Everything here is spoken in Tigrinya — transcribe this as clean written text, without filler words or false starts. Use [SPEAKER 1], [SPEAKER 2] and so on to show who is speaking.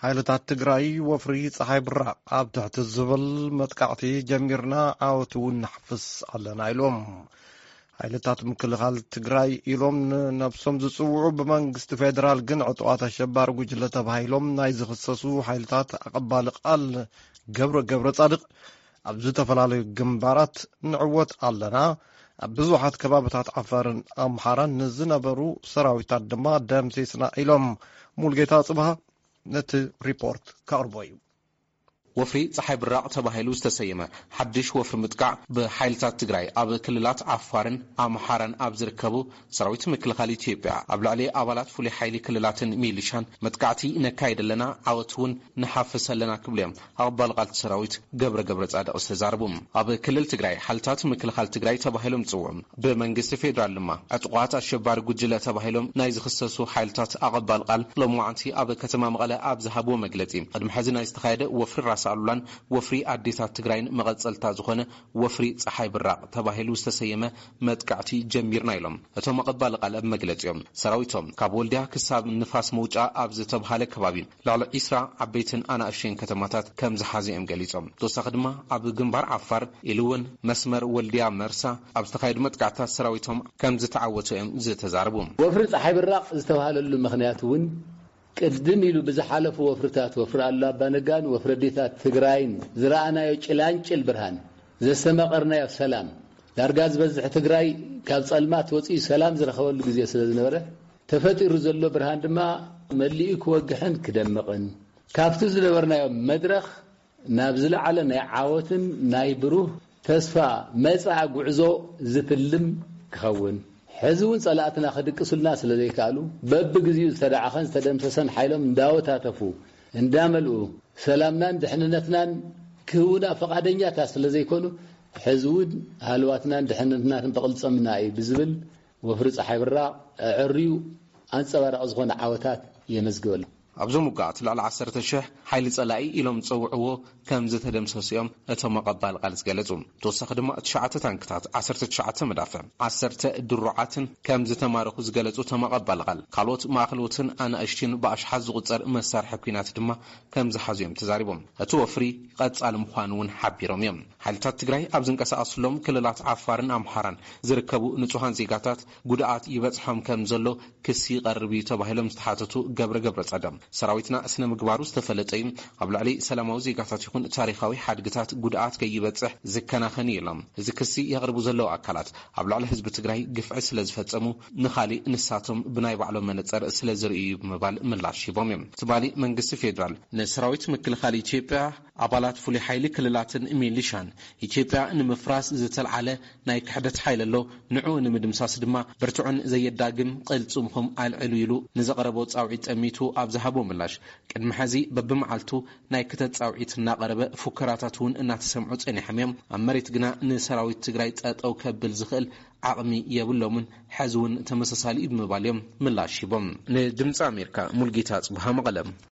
[SPEAKER 1] حالتات تግራي وفري صحاي براق اب تحت الزبل متقعتي جميرنا عاوتون نحفس علنا إلهم حالتات مكلخال تግራي إلهم نفسهم زصوعوا بمنግስት فدرال ግን عطوات الشبار ጉጅለ ተባሂሎም ናይ ዝኽሰሱ حالتات أقبال قال ገብረ ጻድቅ ኣብ ዝተፈላልዩ ግንባራት ንዕወት ኣለና ብዙሓት ከባቢታት ዓፋርን ኣምሓራን ንዝነበሩ ሰራዊታት ድማ ደምሲስና ኢሎም ሙልጌታ ጽባህ ነቲ ሪፖርት ካርቦይ
[SPEAKER 2] وفري صحاي براق تباهيلو استسيمه حدش وفر متقع بحيلتات تግራይ ኣብ ክልላት ዓፋርን ኣምሓራን ኣብ ዝርከቡ ሰራዊት ምክልኻል ኢትዮጵያ ኣብ ላዕሊ ኣባላት ፍሉይ ሓይሊ ክልላትን ሚሊሻን መጥቃዕቲ ነካይደለና ዓወትውን ንሓፍሰለና ክብሎም ኣባል ቃልቲ ሰራዊት ገብረ ጻድቅ ዝተዛረቡም ኣብ ክልል ትግራይ ሓልታት ምክልኻል ትግራይ ተባሂሎም ጽውዑም ብመንግስቲ ፌደራል ድማ ኣጥቋት አሸባሪ ጉጅለ ተባሂሎም ናይ ዝኽሰሱ ሓይልታት ኣባል ቃል ለሙዓንቲ ኣብ ከተማ መቐለ ኣብ ዝሃብዎ መግለጺ ቅድሚ ሕዚ ናይ ዝተኻየደ ወፍሪ አሉላን ወፍሪ አዲታት ትግራይን መቀጸልታ ዝኾነ ወፍሪ ፀሐይ ብራቅ ተባሂሉ ዝተሰየመ መጥቃዕቲ ጀሚርና ኢሎም እቶም መቀባል ቃል መግለጽዮም ሰራዊቶም ካብ ወልዲያ ክሳብ ንፋስ መውጫ ኣብ ዝተባሃለ ከባቢ ላዕሊ ኢስራ ዓበይትን አናእሽን ከተማታት ከም ዝሓዘም ገሊጾም ተወሳኺ ድማ ኣብ ግንባር ዓፋር ኢሉውን መስመር ወልዲያ መርሳ ኣብ ዝተኻየዱ መጥቃዕታት ሰራዊቶም ከም ዝተዓወቱም ዝተዛረቡ
[SPEAKER 3] ወፍሪ ፀሐይ ብራቅ ዝተባሃለሉ ምኽንያቱን قدم يلو بزحالف وفرتات وفر الله بانقان وفرديتات تقراين زرعنا يوچلانچل برهان زسمقرنا يا سلام دارغاز بزح تقراي كاب صلمات وصي سلام زرخول غزي سلازنبره تفطير زلو برهان دما مليك وجحن كدمقن كافتو زلبرنا مدرخ نابزل على نعاوتن نايبروه تسفا مصع غعزو زفلم كخون حزون صلاتنا خدقسلنا ስለዚህ ካሉ በብግዚው ተዳዓኸን ተደምሰሰን ኃይሎም እንዳወታተፉ እንዳመልኡ ሰላምናን ድሕነትናን ክውና ፈቃደኛታ ስለዚህ ይኮኑ ሕዝውን ሃልዋትናን ድሕነትናን በቅልጽምና ብዝብል ወፍሪ ፀሐይ ብራቅ ዕርዩ አንጸባራቅ ዝኾነ ዓወታት የመዝገበሉ
[SPEAKER 2] ኣብዞም ውቃት ላዕሊ 10,000 ሓይሊ ጸላኢ ኢሎም ጽውዕዎ ከም ዝተደምሰሱም እቶም መቀባል ቃል ዝገለጹ ተወሳኺ ድማ 9 ታንክታት 19 መዳፍዕ 10 ድሩዓትን ከም ዝተማረኹ ዝገለጹ ተመቀባል ቃል ካልኦት ማእኸሎትን ኣናእሽትን በኣሽሓት ዝቁጸር መሳርሒ ኩናት ድማ ከም ዝሓዙም ተዛሪቦም እቲ ወፍሪ ቀጻሊ ምዃኑን ሓቢሮም እዮም ሓይልታት ትግራይ ኣብ ዝንቀሳቐሱሎም ክልላት ዓፋርን ኣምሓራን ዝርከቡ ንጹሃን ዜጋታት ጉድኣት ይበጽሖም ከም ዘሎ ክሲ ይቐርብ ተባሂሎም ዝተሓተቱ ገብረ ጻድቅ ሰራዊትና እስነ ምግባሩ ዝተፈለጠይ ኣብ ላዕሊ ሰላማዊ ዜጋታት ይኹን ታሪኻዊ ሓድግታት ጉድኣት ከይበጽሕ ዝከናኸን ኢሎም እዚ ክሲ ይቕርቡ ዘለው ኣካላት ኣብ ላዕሊ ህዝቢ ትግራይ ግፍዒ ስለዝፈጸሙ ንኻሊ ንሳቶም ብናይ ባዕሎም መነጽር ስለዝርእዩ ብምባል ምላሽ ሂቦም እዮም ትባሊ መንግስቲ ፌደራል ንሰራዊት ምክልኻል ኢትዮጵያ ኣባላት ፍሉይ ሓይሊ ክልላትን ሚሊሻን ኢትዮጵያ ንምፍራስ ዝተልዓለ ናይ ክሕደት ሓይል ኣሎ ንዑ ንምድምሳስ ድማ ብርቱዕን ዘየዳግም ቅልጽምኩም ኣልዕሉ ኢሉ ንዘቀረበ ጻውዒት ጠሚቱ ኣብ ዝሃቦ ምላሽ ቅድሚ ሕዚ በብመዓልቱ ናይ ክተት ጻውዒት እናቀረበ ፉከራታቱን እናተሰምዑ ጸኒሖም እዮም ኣብ መሬት ግና ንሰራዊት ትግራይ ጠጠው ከብል ዝኽእል ዓቕሚ የብሎምን ሕዝውን ተመሳሳሊ ብምባልዮም ምላሽ ሂቦም ንድምፂ ኣሜሪካ ሙልጌታ ጽባህ መቐለም